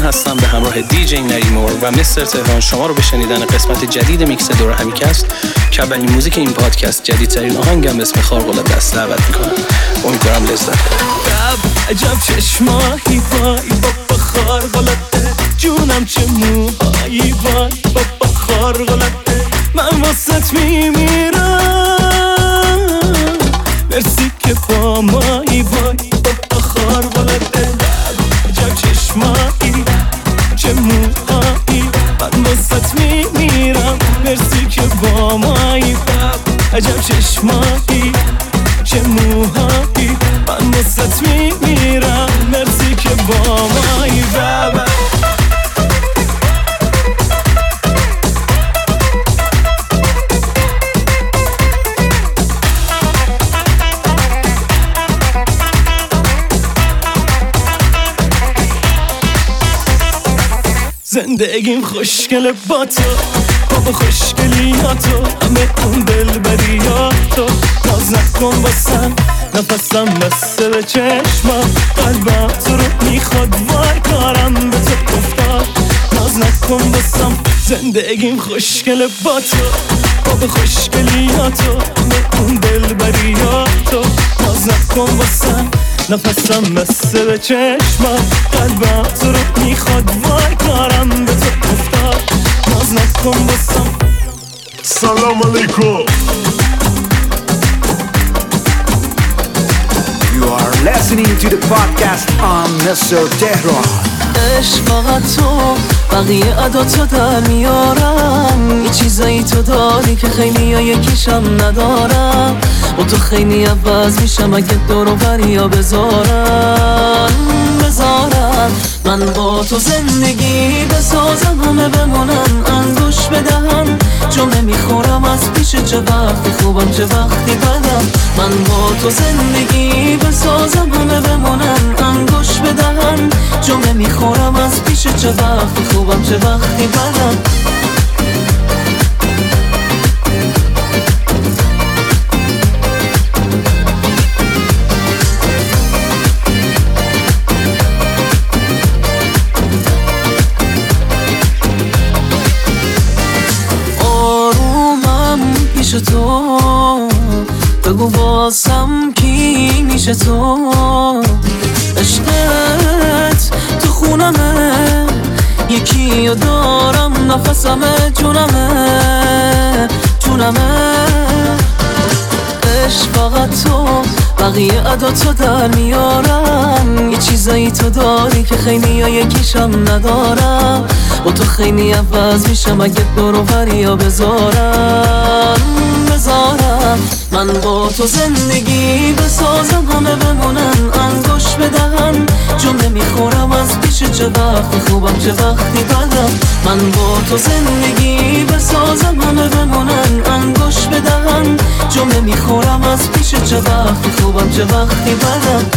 هستم به همراه دیجی نریمور و مستر تهران شما رو به شنیدن قسمت جدید میکس دور همیکست که اولین موزیک این پادکست جدیدترین آهنگم به اسم خارق‌العاده است دعوت میکنم. امیدوارم لذت ببرید. عجب چشمایی وای بابا خارق‌العاده، جونم چه موهایی وای بابا خارق‌العاده، من واسط میمیرم، مرسی که با مایی وای بابا خارق‌العاده. عجب چشمایی چه موهایی، من واسط میمیرم، مرسی که با مایی. عجب چشمایی چه موهایی، من واسط میمیرم، مرسی که با مایی. بابا زندگیم خوشگله با تو، بابا خوشگلیاتو، همه اون دلبریاتو، ناز نکن باسم، نفسم بسته به چشمم، قلبم تو رو میخواد وای کارم به تو افتاد، ناز نکن باسم. زندگیم خوشگله با تو، بابا خوشگلیاتو، همه اون دلبریاتو، ناز نکن باسم، نفسم بسته به چشمم، قلبم تو رو میخواد وای کارم به تو افتاد، ناز نکن باسم. سلام علیکم. You are listening to the podcast on Mr. Tehran. عشق فقط تو، بقیه عداتو در میارم، یه چیزایی تو داری که خیلی ها یکیشم ندارم، و تو خیلی عوض میشم اگه دور و بریا بذارم. من با تو زندگی بسازم، همه بمونن انگوش بدهم، جمله میخورم از پیش، چه وقتی خوبم چه وقتی بدم. من با تو زندگی بسازم، همه بمونن انگوش بدهم، جمله میخورم از پیش، چه وقتی خوبم چه وقتی بدم. تو بگو واسم کی میشه تو، عشقت تو خونمه، یکی رو دارم نفسمه، جونمه. عشق فقط تو، بقیه عداتو در میارم، یه چیزایی تو داری که خیلی ها یکیشم ندارم، و تو خیلی عوض میشم اگه دور و بریا بذارم. من با تو زندگی بسازم، همه بمونن انگوش بدهم، جمله میخورم از پیش، چه وقتی خوبم چه وقتی بدم. من با تو زندگی بسازم، همه بمونن انگوش بدهم، جمله میخورم از پیش، چه وقتی خوبم چه وقتی بدم.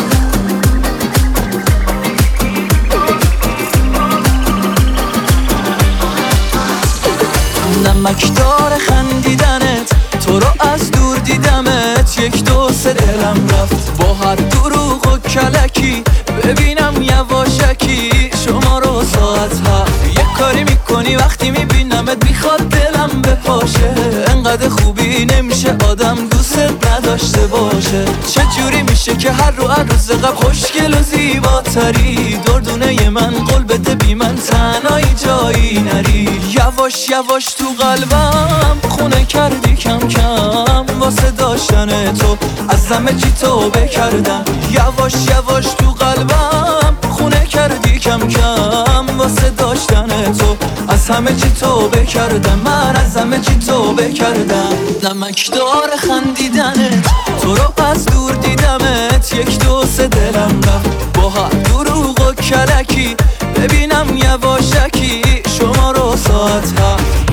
نمکدار خندیدنت، تو رو از دور دیدمت، یک دو سه دلم رفت با هر دروغ و کلکی، ببینم یواشکی شما رو ساعت هفت. یک کاری میکنی وقتی میبینمت، میخواد دلم بپاشه، انقدر خوبی نمیشه آدم دوست نداشته باشه. چجوری میشه که هر روز قبل خوشگل و زیباتری، دردونه من قول بده بی من تنهایی جایی نری. یواش یواش تو قلبم خونه کردی کم کم، واسه داشتن تو از همه چی توبه کردم. یواش یواش تو قلبم خونه کردی کم کم، واسه داشتن تو از همه چی توبه کردم، من از همه چی توبه کردم. نمکدار خندیدنت، تو رو از دور دیدمت، یک دو سه دلم رفت با هر دروغ و کلکی، ببینم یواشکی شما رو ساعت هفت.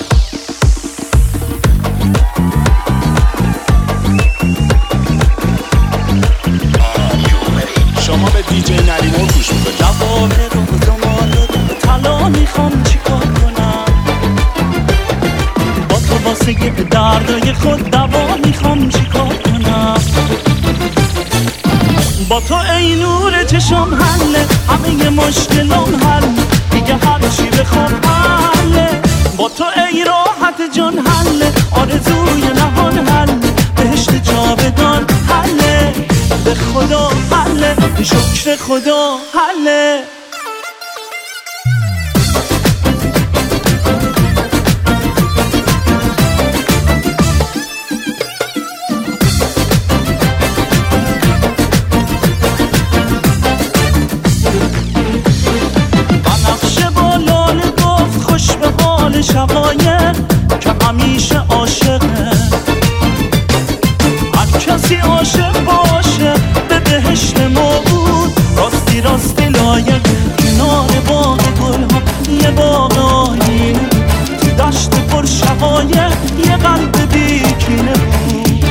شما به دیجی نریمور گوش میکنید. جواب رو طلا میخوام چیکار کنم، با تو واسه دردای خود دوا میخوام چیکار کنم. با تو ای نور چشم حله همه مشکلام حل دیگه هر چی بخوام حله با تو ای راحت جان حله آرزوی نهان حل بهشت جاودان حله به خدا حله به شکر خدا حله شقایق که همیشه عاشقه هر کسی عاشق باشه به بهشت ما بود راستی راستی لایق کنار باغ گلها یه باغ آینه تو دشت پر شقایق یه قلب بیکینه بود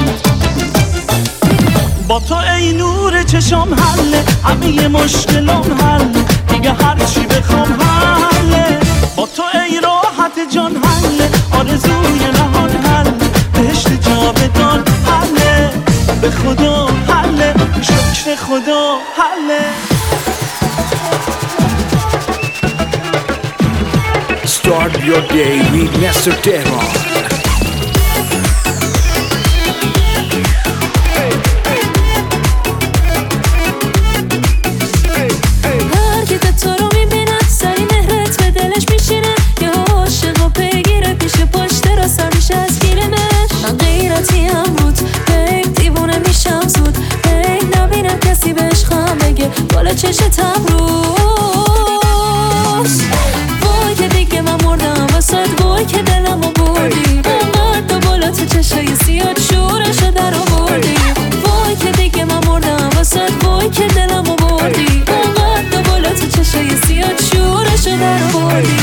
با تو ای نور چشم حله همه مشکلام حل دیگه هرچی بخوام حله با تو ای راحت جان حله آرزوی نهان حل بهشت جاودان حله به خدا حله به شکر خدا حله Start your day with Mr. Tehran. چشتم روز وای که دیگه من مردم واسد وای که دلمو بردی انقدر بالا تو چشای سیاد شورشو در آوردی وای که دیگه من مردم واسد وای که دلمو بردی انقدر بالا تو چشای سیاد شورشو در آوردی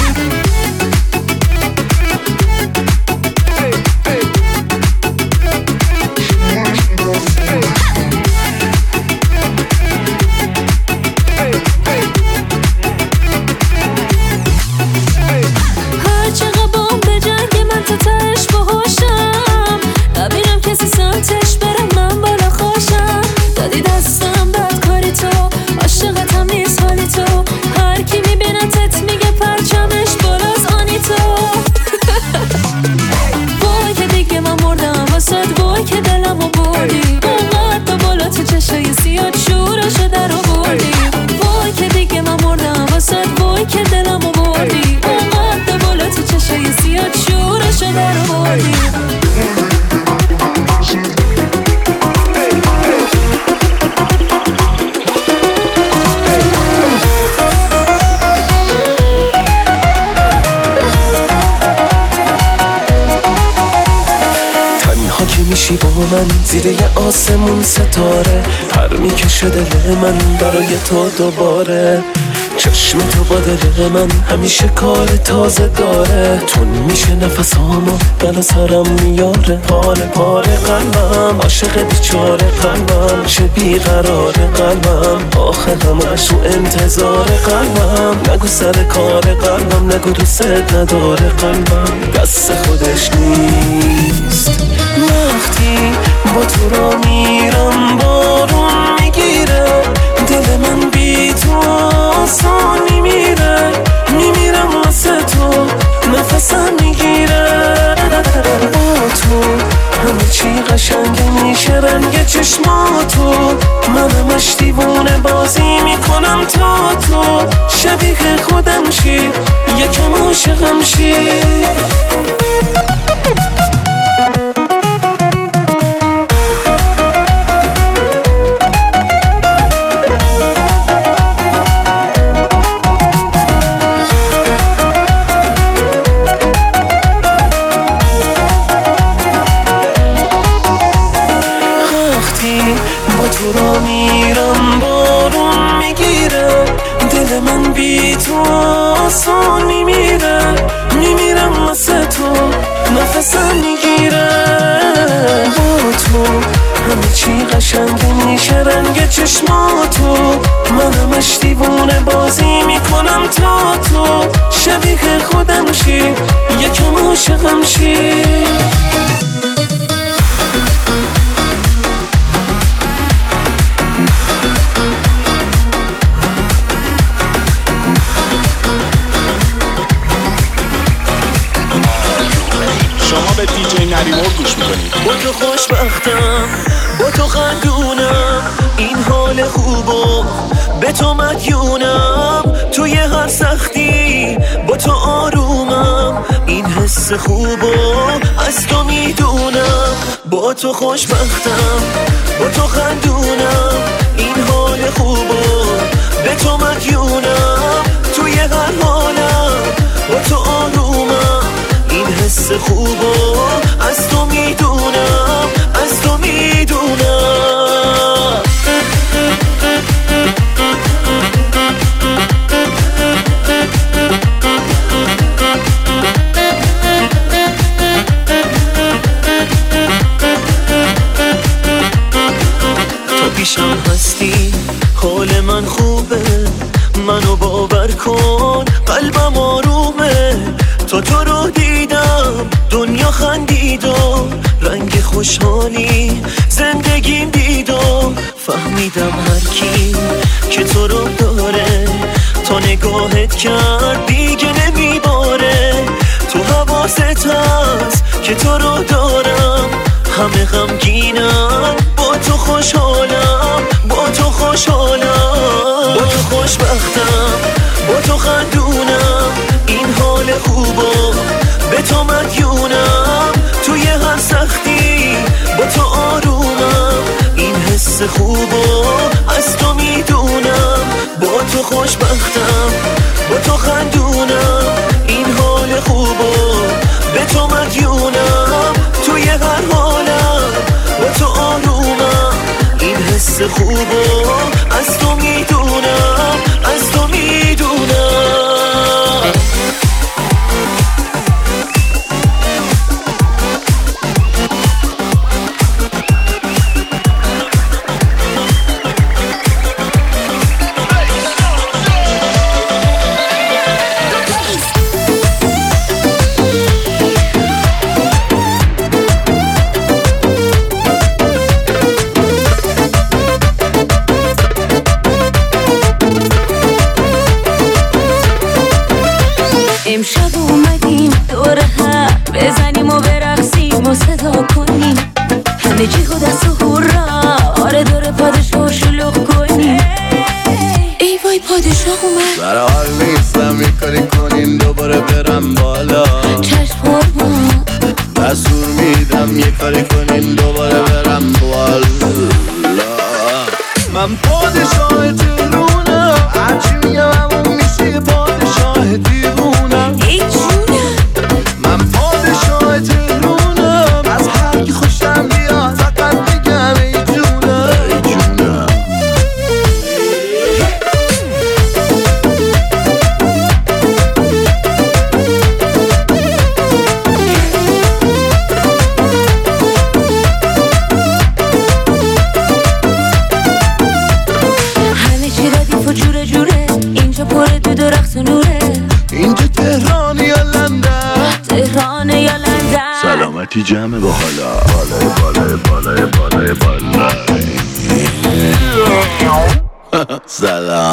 من زیر یه آسمون ستاره پر میکشه دل من برای تو دوباره چشم تو با دل من همیشه کار تازه داره تون میشه نفسامو بلا سرم میاره پاره پاره قلبم عاشق بیچاره قلبم چه بیقرار قلبم آخه همش تو انتظار قلبم نگو سر کار قلبم نگو دوست نداره قلبم دست خودش نیست وقتی با تو را میرم بارون میگیره دل من بی تو آسان میمیره میمیرم واسه تو نفسم میگیره با تو همه چی قشنگه میشه رنگ چشماتو من همش دیوونه بازی میکنم تا تو شبیه خودم شی یکم عاشقم شی آسان میمیره میمیرم واسه تو نفسم میگیره با تو همه چی قشنگه میشه رنگ چشماتو من همش دیوونه بازی میکنم تا تو شبیه خودم شی یکم عاشقم شی شما به دیجی نریمور گوش میکنید. با تو خوشبختم، با تو خندونم، این حال خوبو به تو مدیونم. توی هر سختی با تو آرومم، این حس خوبو از تو میدونم. با تو خوشبختم، با تو خندونم، این حال خوبو به تو مدیونم. توی هر حالم با تو آرومم، این حس خوبو از تو میدونم، از تو میدونم. تو پیشم هستی، حال من خوبه، منو باور کن، قلبم آرومه. تو رو دیدم، دنیا خندید و رنگ خوشحالی زندگیم دید و فهمیدم هر کی که تو رو داره، تا نگاهت کرد دیگه نمیباره. تو حواست هست که تو رو دارم، همه غمگینم، با تو خوشحالم، با تو خوشحالم. با تو خوشبختم، با تو خندونم، این حال خوبو به تو مدیونم. توی هر سختی با تو آرومم، این حس خوبو از تو میدونم. با تو خوشبختم، با تو خندونم، این حال خوبو به تو مدیونم. توی هر حالم با تو آرومم، این حس خوبو از تو میدونم، از تو میدونم. امشب اومدیم دور هم بزنیم و برقصیم و صدا کنیم، همه جیغ و دست و هورا، آره دور پادشاه و شلوغ کنیم. ای وای پادشاه اومد، برا حال نیستم یه کاری کنین دوباره برم بالا. چشم قربان دستور میدم یه کاری کنین دوباره برم بالا. من پادشاه تهرونم، هرچی میگم همون میشه، پادشاه دیوونم. ای جونم من پادشاه تهرونم، از هر کی خوشم بیاد فقط میگم ای جونم، ای جونم. همه چی ردیف و جوره جوره، اینجا پر دود و رقص و نوره. اینجا تهران یا لندن؟ تهران یا لندن؟ سلامتی جمع با حالا، بالای بالای بالای بالای بالای. سلام.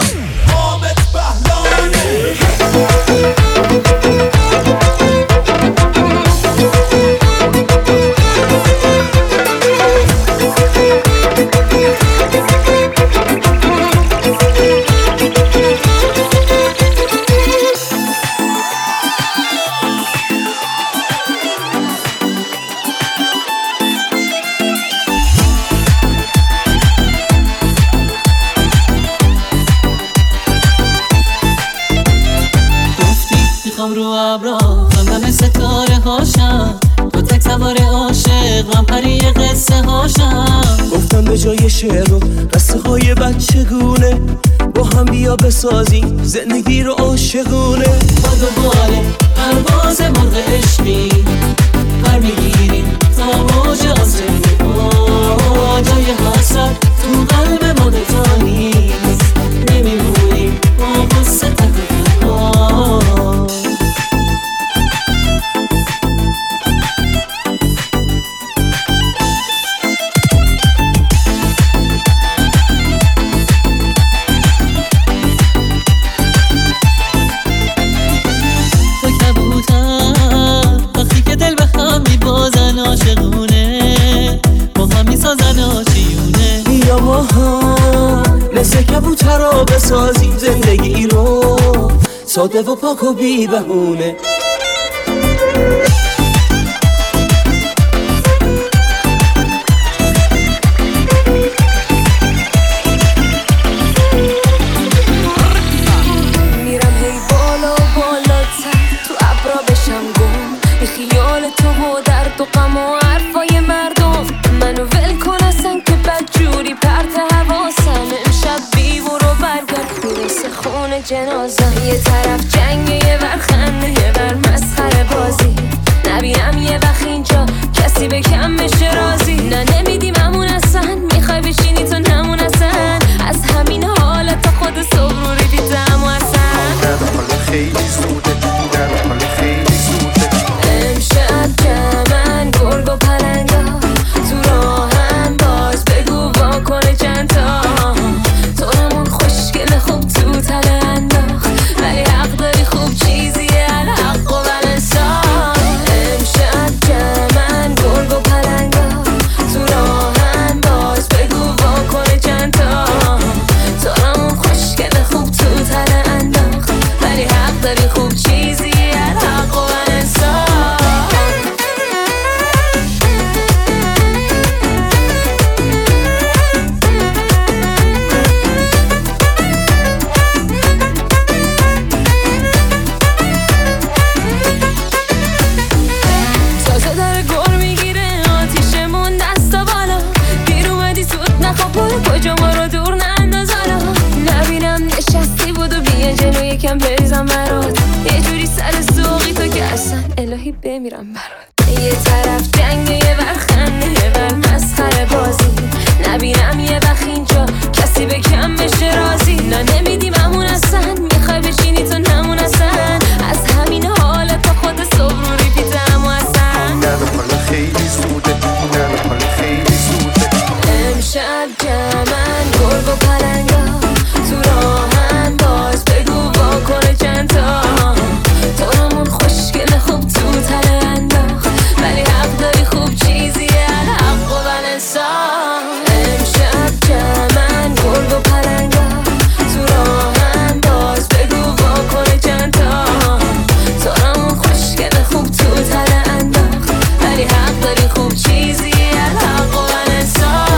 میخوام رو ابرا غم ستاره هاشم، با تک سوار عاشق من پری قصه هاشم. گفتم به جای شعر و قصه های بچگونه، با هم بیا بسازیم زندگی رو عاشقونه. با دوباره پرواز مرغ عشقی پر میگیریم تا موج آسمونی، جای حسرت تو قلب ما دوتا نیست، نمیمونیم با قصه تنها. ساده و پاک و بی بهونه. میرم هی بالا و بالاتر تو ابرا بشم گم، یه خیال تو و درد و غم و حرفای مردم منو ول کن اصلا که بدجوری پرت حواسم. امشب بی برو برگرد میرسه خونه جنازم. یه طرف جنگه یه ور خنده یه ور مسخره بازی، نبینم یه وقت اینجا کسی به کم بشه راضی. نه نمیدیم همون اصلا، میخوای بشینی تو نمون اصلا. از همین حالت تا خود صبح رو ریدیدم و اصلا خیلی زوده، خیلی زوده. امشب جمعن گرگ و پلنگا تو راهن، باز بگو واکنه چند تا تو نمون خوشگل خوب تو تله انداخت، ولی حق داری خوب چیزیه الحق و بلنسان. امشب جمعن گرگ و پلنگا تو راهن، باز بگو واکنه چند تا تو نمون خوشگل خوب تو تله انداخت، ولی حق داری خوب چیزیه الحق و بلنسان. تازه داره گل میگیره آتیشمون دستا بالا، دیر اومدی زود نخواب برو کجا ما رو دور ننداز حالا. نبینم نشستی بودو بیا جلو یکم بریزم برات، یه جوری سر سوقی تو که اصلا الهی بمیرم برات. یه طرف جنگه یه ور خنده یه ور مسخره بازی، نبینم یه وقت اینجا کسی به کم بشه راضی. نه نمیدیم همون اصلا، میخوای بشینی تو نمون اصلا. از همین حالت تا خود صبح رو ریپیتم و اصلا خیلی زوده، خیلی زوده. امشب جمعن گرگ و پلنگا تو راهن، باز بگو واکنه چند تا تو نمون خوشگل خوب تو تله انداخت، ولی حق داری خوب چیزیه الحق و بلنسان. امشب جمعن گرگ و پلنگا تو راهن، باز بگو واکنه چند تا تو نمون خوشگل خوب تو تله انداخت، ولی حق داری خوب چیزیه الحق و بلنسان.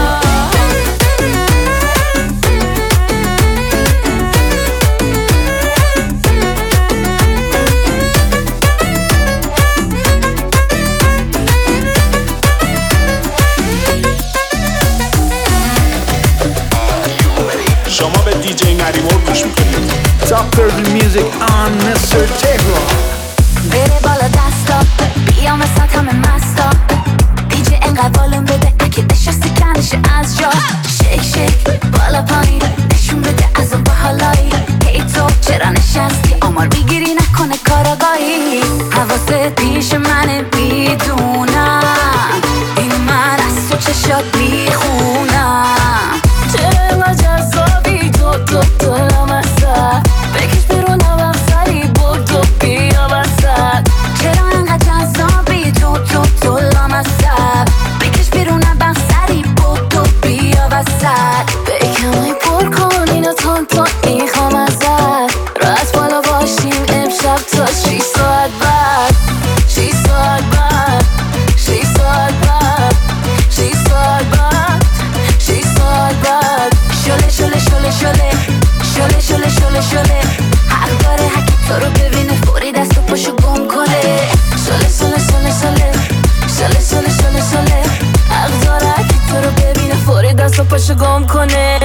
شما به دیجی نریمور گوش میکنید. Top 30 music on Mr. Tehran. بره بالا دستا بیام وسط همه مستا، دیجی انقدر والم بده اگه نشستی کنشه از جا. شیک شیک بالا پایین نشون بده از اون باحالایی. هی تو چرا نشستی آمار میگیری نکنه کاراگاهی. حواست پیش منه بیدونم این من از تو چشات بیخونم. چرا اینقدر جذابی تو لامصب، بکش بیرون هم سری بودو بیا وسط. چرا اینقدر جذابی تو لامصب، بکش بیرون هم سری بودو بیا وسط. بکمای پر کن اینو تون میخوام ازت، راحت بالا باشیم امشب تا 6 ساعت بعد. 6 ساعت بعد 6 ساعت بعد 6 ساعت بعد 6 ساعت بعد. شله شله شله شله شله شله شله شله حق داره هکی تو رو ببینه فوری دست و پاشو گم کنه. شله شله شله شله شله شله شله شله حق داره هکی تو رو ببینه فوری دست و پاشو گم کنه.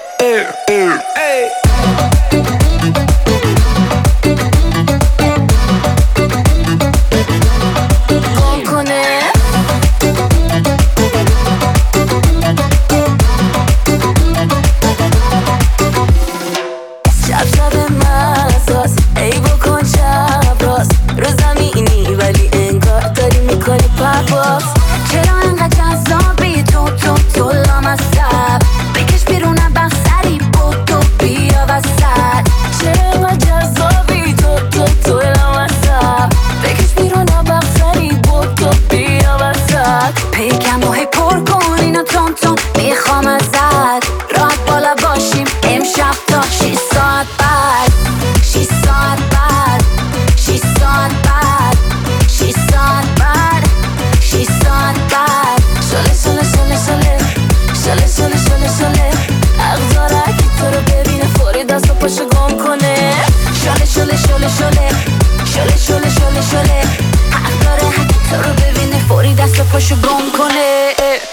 گم کنه. شب شب مزاز ای بکن شب راست، رو زمینی ولی انگار داری میکنی پرواز. چرا انقدر جذابی تو لامصب، بکش بیرونم بخسری بودو بیا وسط. چرا انقدر جذابی تو لامصب، بکش بیرونم بخسری بودو بیا وسط. پیکم و هی پر کن اینو تون میخوام ازت، راحت بالا باشیم امشب تا 6 ساعت بعد. 6 ساعت بعد شله شله شله شله شله شله حق داره حق تو رو ببینه فوری دست و پاشو گم کنه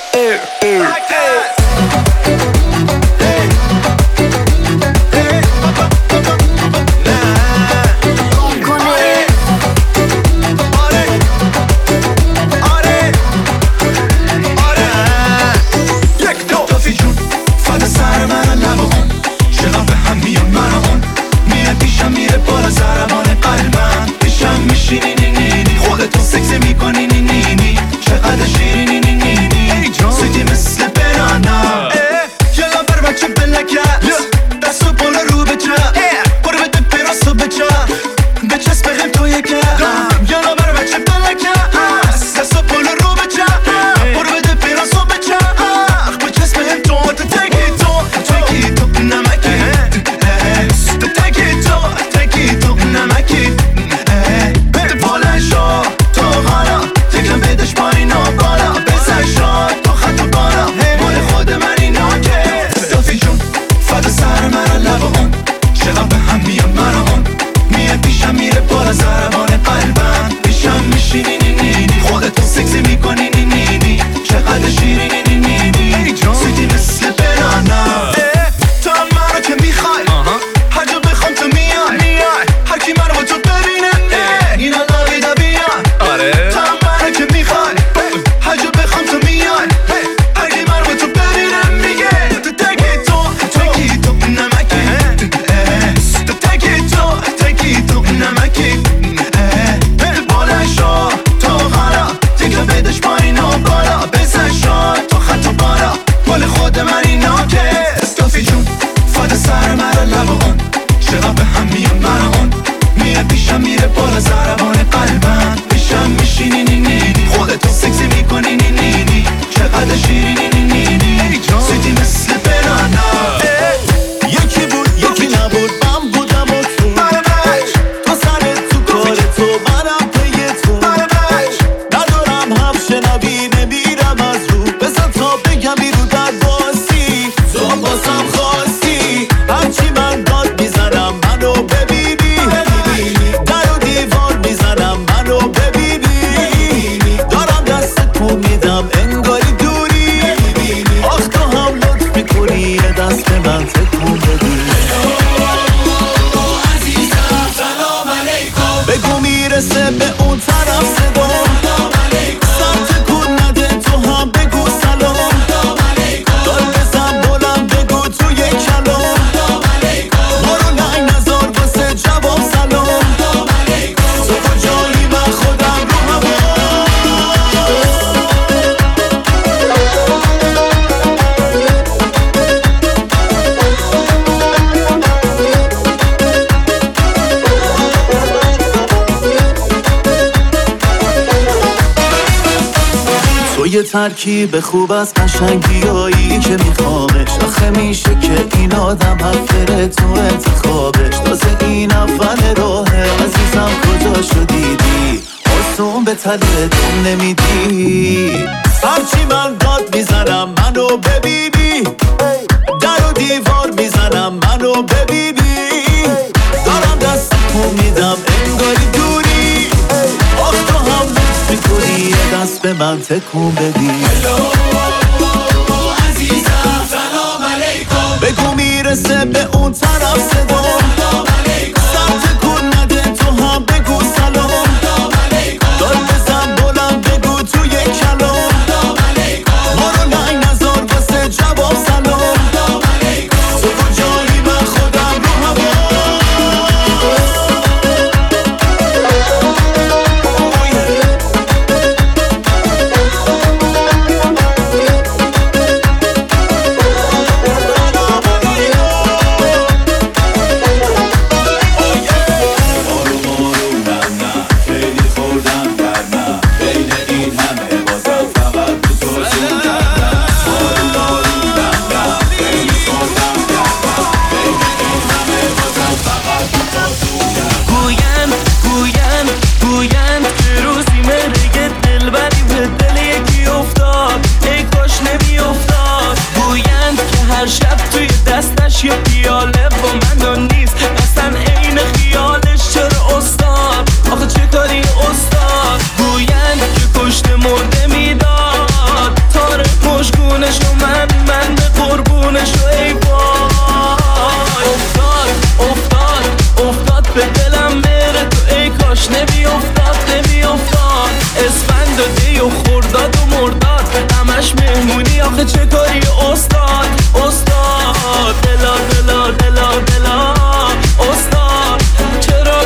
یه ترکیب خوب از قشنگیایی که میخوامش آخه میشه که این آدم حفره تو انتخابش تازه این اول راهه عزیزم کجا شدیدی آسون به تله دم نمیدی هرچی من داد میزنم منو ببینی در و دیوار میزنم منو ببینی دارم دست تو میدم انگاری دوری آخ تو هم لطف میکنی یه دست به من تکون بدی عزیزم سلام علیکم بگو میرسه به اون طرف صدا سر تکون نده تو هم بگو سلام دار بزن بلند بگو توی کلام ما رو لنگ نزار واسه جواب سلام تو کجایی من خودم رو هوا مرده میداد تار مشگونشو من به قربونشو ای وای افتاد به دلم بره تو ای کاش نمیافتاد اسفند و دی و خرداد و مرداد همش مهمونی آخه چه کاری استاد دلا استاد چرا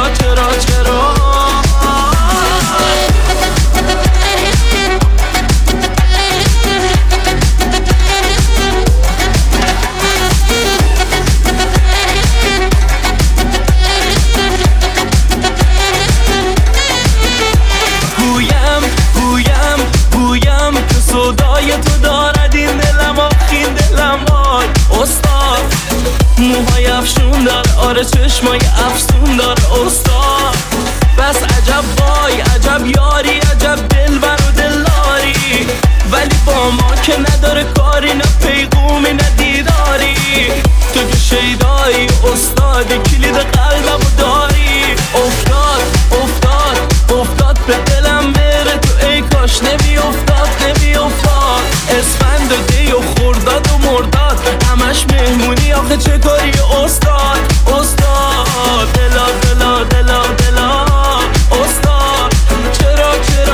گویم که صدای تو دارد این دلم آخین دلم وای استاد موهای افشون دار آره چشمای افسون دار استاد بس عجب وای عجب یاری عجب دلبر و دلداری ولی با ما که نداره کاری نه پیغومی نه دیداری تو که شیدایی استاد کلید قلبم و داری افتاد به دلم بره تو ای کاش نمیافتاد اسفند و دی و خرداد و مرداد همش مهمونی آخه چه کاری استاد دلا استاد چرا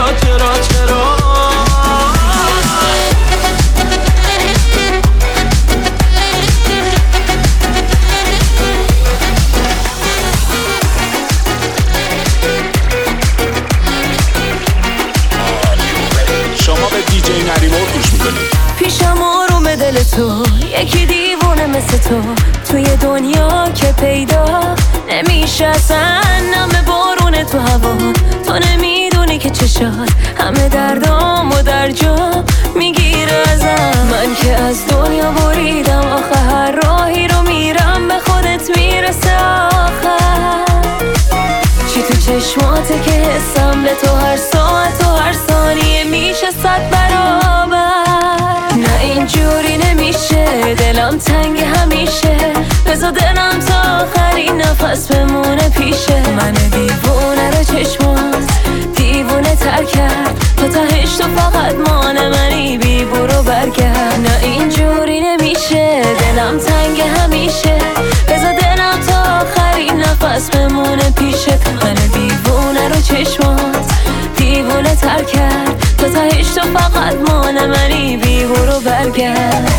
شما به دیجی نریمور گوش میکنید. پیشم آروم دل تو یکی دیوونه مثل تو توی دنیا که پیدا نمیشه اصلا نم بارون تو هوا تو نمیدونی که چشات همه دردامو در جا میگیره ازم من که از دنیا بریدم آخه هر راهی رو میرم به خودت میرسه آخر چی تو چشماته که حسم به تو هر ساعت و هر ثانیه میشه 100 برابر نه اینجوری نمیشه دلم تنگ همیشه بذار دلم تا آخرین نفس بمونه پیشه من دیوونه رو چشمات دیوونه تر کرد تو تهش تو فقط مان منی بی برو برگرد نه اینجوری نمیشه دلم تنگ همیشه بذار دلم تا آخرین نفس بمونه پیشت من دیوونه رو چشمات دیوونه تر کرد تو تهش تو فقط مان منی بی برو برگرد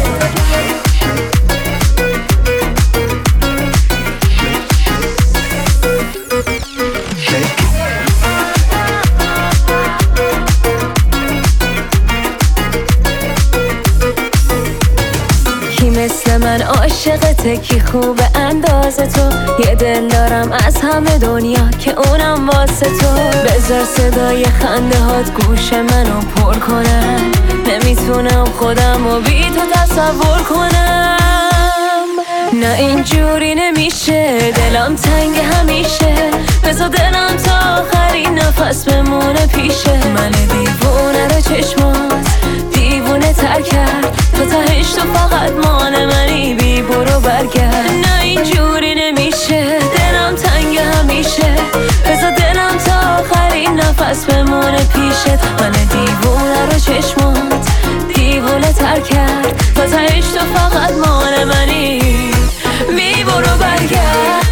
مثل من عاشقته کی خوب انداز تو یه دل دارم از همه دنیا که اونم واسه تو بذار صدای خنده هات گوش منو پر کنم نمیتونم خودم و بی تو تصور کنم نه اینجوری نمیشه دلم تنگ همیشه بذار دلم تا آخرین نفس بمونه پیشه من دیوونه رو چشمات دیوونه تر کرد تو تهش تو فقط مان منی بی برو برگرد نه اینجوری نمیشه دلم تنگ همیشه بذار دلم تا آخرین نفس بمونه پیشت من دیوونه رو چشمات دیوونه تر کرد تو تهش تو فقط مان منی بی برو برگرد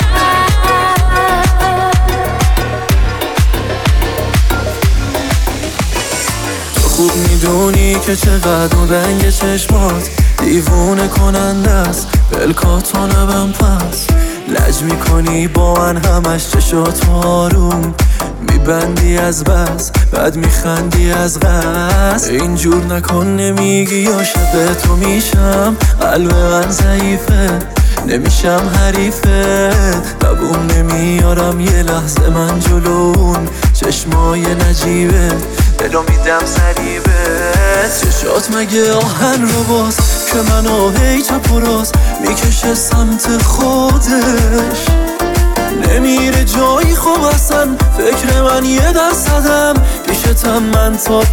خوب میدونی که چقدر اون رنگ چشمات دیوونه کننده است بلکاتو نبم پس لج میکنی با من همش چشاتو آروم میبندی از بس بعد میخندی از قصد اینجور نکن نمیگی یا شب تو میشم قلب من ضعیفه نمیشم حریفه قبول نمیارم یه لحظه من جلون چشمای نجیبه دلو میدم سریبه چشات مگه آهن رو باز که منو هی چپ و راست میکشه سمت خودش نمیره جایی خوب اصلا فکر من 1% پیشتم من تا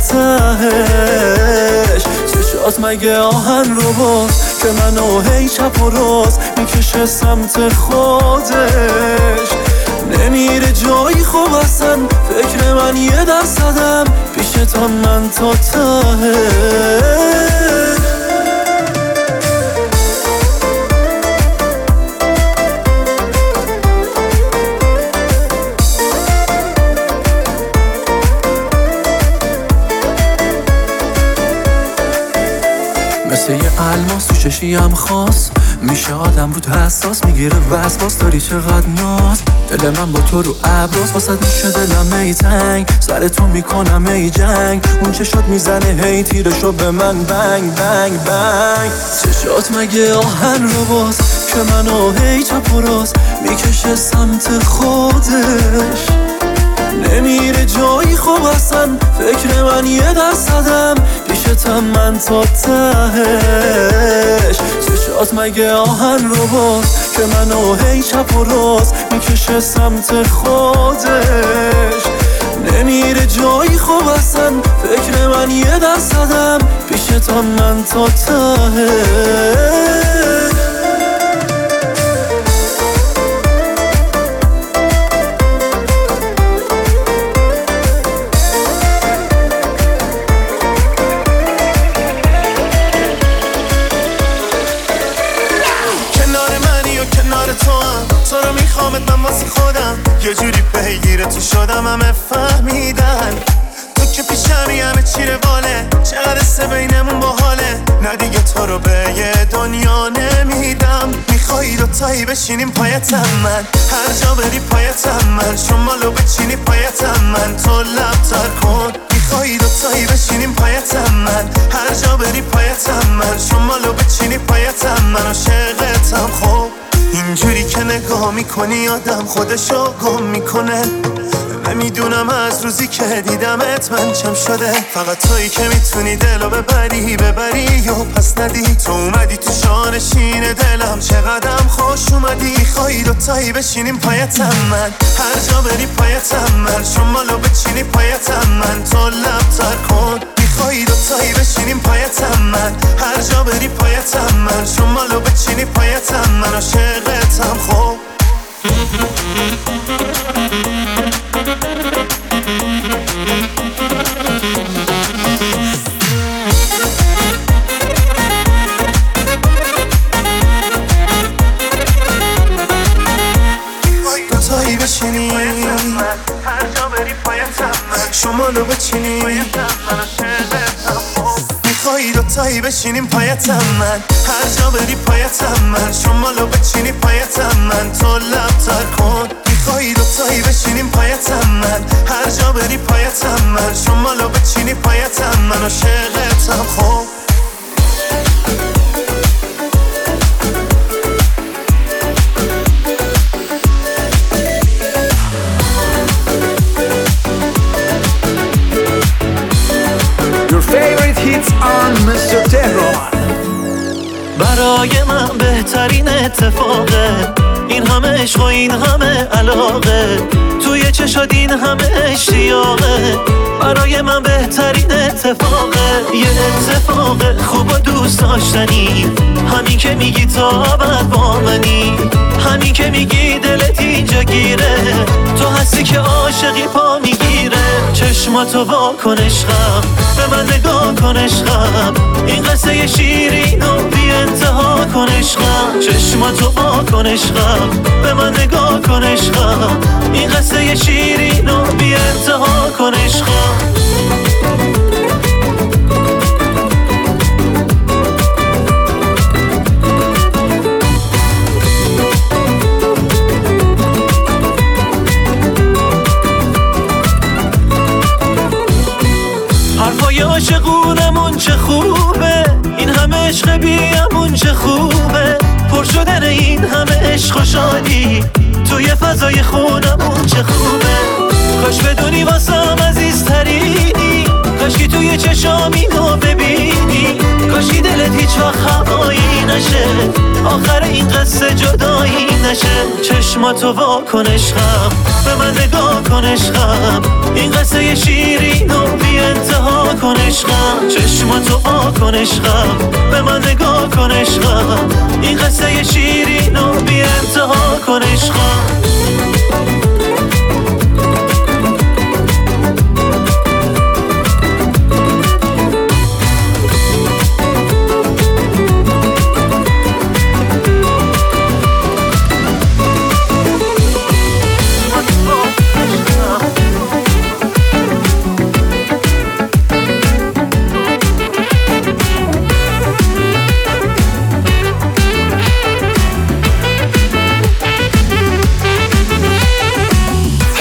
تهش چشات مگه آهن رو باز که منو هی چپ و راست میکشه سمت خودش نمیره جایی خوب اصلا فکر من 1% پیشتان من تا ته مثل یه الماس تو چشیم خاص میشه آدم رو حساس میگیره وسواس داری چقدر ناز دل من با تو رو ابراز واسه میشه دلم ای تنگ سر تو میکنم ای جنگ اون چشات میزنه هی تیرشو به من بنگ بنگ بنگ چشات مگه آهن رو باز که منو هی چپ و راست میکشه سمت خودش نمیره جایی خوب اصلا فکر من 1% پیشتم من تا تهش چشات مگه آهن رو باز که منو هی چپ و راست میکشه سمت خودش نمیره جایی خوب اصلا فکر من 1% پیشتم من تا تهش تو رو میخوامت من واسه خودم یه جوری پیگیر تو شدم همه فهمیدن تو که پیشمی همه چی رواله چقدر سه بینمون باحاله نه دیگه تو رو به یه دنیا نمیدم میخوایی دوتایی بشینیم پایتم من هر جا بری پایتم من شمالو بچینی پایتم من تو لبتر کن میخوایی دوتایی بشینیم پایتم من هر جا بری پایتم من شمالو بچینی پایتم من عاشقتم خوب اینجوری که نگاه میکنی آدم خودشو گم میکنه نمیدونم از روزی که دیدمت من چم شده فقط تویی که میتونی دلو ببری و پس ندی تو اومدی تو شانشین دلم چقدرم خوش اومدی خواهی دوتایی بشینیم پایتم من هر جا بری پایتم من شمالو بچینی پایتم من تو لبتر کن میخوایی دوتایی بشینیم پایتم من هر جا بری پایتم من شمالو بچینی پایتم من عاشقتم خوب دوتایی بشینی هر جا بری پایتم من شمالو بچینی میخوایی دوتایی بشینیم پایتم من هر جا بری پایتم من شمالو بچینی پایتم من تو لبتر کن میخوایی دوتایی بشینیم پایتم من هر جا بری پایتم من شمالو بچینی پایتم من عاشقتم خوب on Mr. Tehran. برای من بهترین اتفاقه این همه عشق و این همه علاقه توی چشات این همه اشتیاقه برای من بهترین اتفاقه یه اتفاقه خوب و دوست داشتنی همین که میگی تا ابد با منی همین که میگی دلت اینجا گیره تو هستی که عاشقی پا میگیره چشماتو وا کن عشقم به من نگاه کن عشقم این قصه شیرینو بی انتها کن عشقم چشماتو وا کن عشقم به من نگاه کن عشقم این قصه شیرینو بی انتها کن عشقم حرفای عاشقونمون چه خوبه این همه عشق بیامون چه خوبه پر شدن این همه عشق و شادی توی فضای خونمون چه خوبه کاش بدونی واسم عزیزترینی کاشکی توی چشام اینو ببینی کاشکی دلت هیچ وقت هوایی نشه آخر این قصه جدایی نشه چشماتو وا کن عشقم به من نگاه کن عشقم این قصه شیرینو بی انتها کن عشقم چشماتو وا کن عشقم به من نگاه کن عشقم این قصه شیرینو بی انتها کن عشقم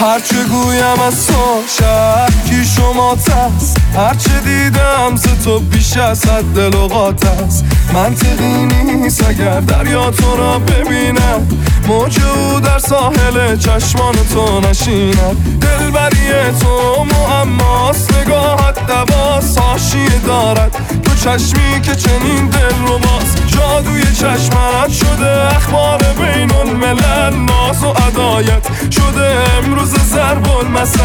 هرچه گویم از تو شکی شما تست، هرچه دیدم ز تو بیش از حد لغات است. منطقی نیست اگر دریا تو را ببینم، موج او در ساحل چشمان تو نشیند. دلبری تو معماست، نگاهت دواست، حاشیه دارد تو چشمی که چنین دل رو باز. جادوی چشمت شده اخبار بین الملل، ناز و عدایت شده امروز ضرب المثل.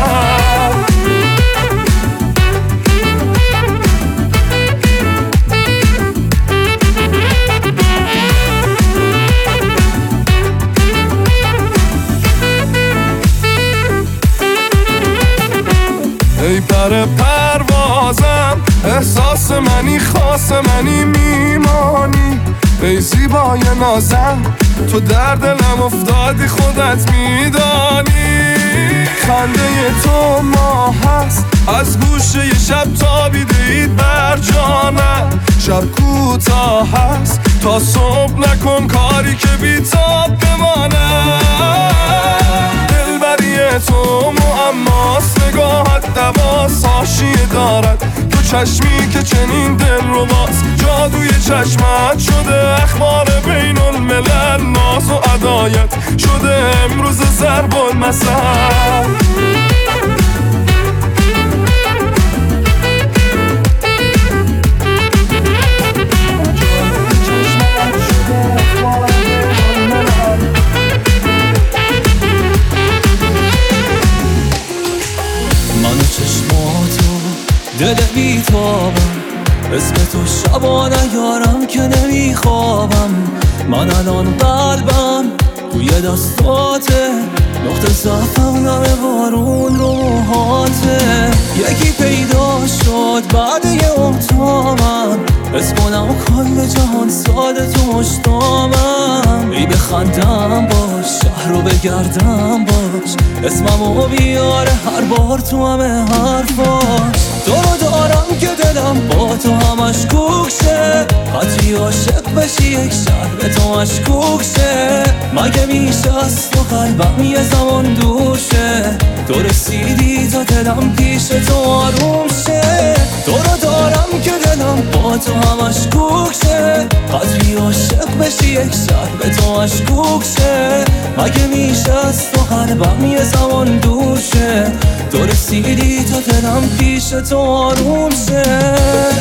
ای پر پروازم، احساس منی، خاص منی، میمانی. ای زیبای نازم، تو در دلم افتادی، خودت میدانی. خنده تو ماه هست، از گوشه ی شب تابیده اید بر جانم. شب کوتاه هست، تا صبح نکن کاری که بی‌تاب بمانم. دلبری تو معماست، نگاهت دواست، حاشیه دارد تو چشمی که چنین دل رو باز. جادوی چشمت شده اخبار بین الملل، ناز و عدایت شده امروز ضرب المثل. دل بیتابم، اسم تو شبا نیارم که نمیخوابم. من الان قلبم توی دستاته، نقطه ضعفم نمه بارون رو موهاته. یکی پیدا شد بعد یه امتامم، حس کنم کل جهان ساده تو مشتامم. ای بخندم باش، شهر رو بگردم باش، اسممو بیاره هر بار تو همه حرفاش. تو رو دارم که دلم با تو همش کوک شه، قطعی عاشق بشی یک شهر به تو مشکوک شه. مگه میشه از تو قلبم یه زمان دور شه، تو رسیدی تا دلم پیش تو آروم شه. تو رو دارم که دلم با تو همش کوک شه، قطعی عاشق بشی یک شهر به تو مشکوک شه. مگه میشه از تو قلبم یه زمان دور شه، تو رسیدی تا دلم پیش تو آروم شه.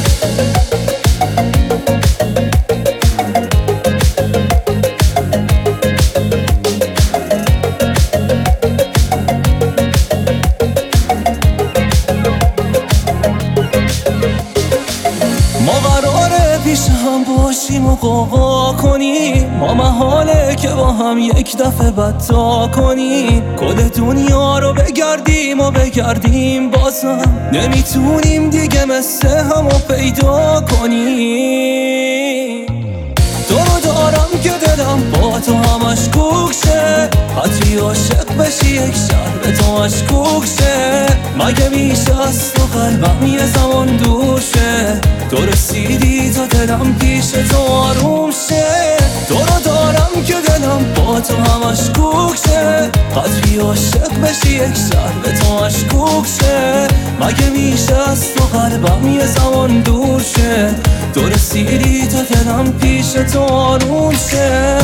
ما قراره پیش هم باشیم و قوقا کنیم، ما محاله که با هم یک دفعه بدتا کنیم. کل دنیا رو بگردیم و بگردیم بازم، نمیتونیم دیگه مثل همو پیدا کنیم. تو رو دارم که دلم با تو همش کوک شه، قطعی عاشق بشی یک شهر به تو مشکوک شه. مگه میشه از تو قلبم یه زمان دور شه، تو رسیدی تا دلم پیش تو آروم شه. تو رو دارم که دلم با تو همش کوک شه، قطعی عاشق بشی یک شهر به تو مشکوک شه. مگه میشه از تو قلبم یه زمان دور شه، تو رسیدی تا دلم پیش تو آروم شه.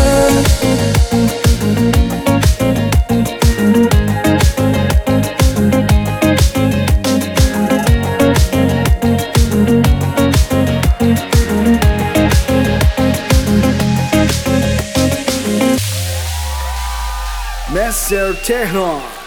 Mr. Tehran.